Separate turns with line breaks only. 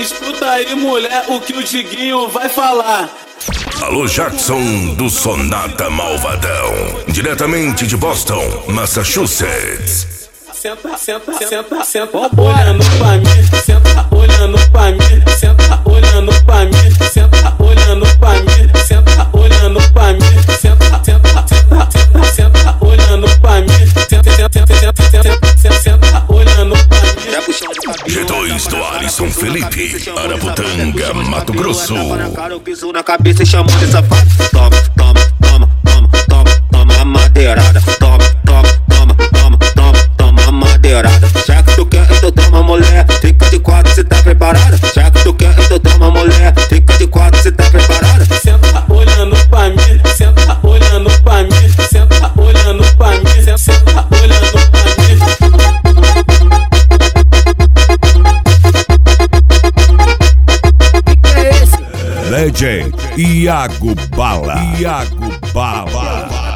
Escuta aí, mulher, o que o Diguinho vai falar.
Alô, Jackson do Sonata Malvadão, diretamente de Boston, Massachusetts.
Senta, senta, senta, senta, olhando pra mim, senta, olhando pra mim, senta, olhando pra mim, senta, olhando pra mim, senta, olhando pra mim, senta, senta, senta, senta, senta, olhando pra mim, senta, senta, senta, senta, senta, olhando pra mim.
G2 do Alisson Felipe, Araputanga, Mato Grosso.
Eu piso na cabeça e chamo de safado. Toma, toma, toma, toma, toma, toma a madeirada. Toma, toma, toma, toma, toma, toma a madeirada. Já que tu quer, então toma, mulher. Fica de quatro, cê tá preparada? Já que tu quer, então toma, mulher. Fica de quatro, cê tá preparada?
Senta olhando pra mim, senta olhando pra mim, senta olhando pra mim, senta olhando pra mim.
Legend Iago Bala. Iago Bala.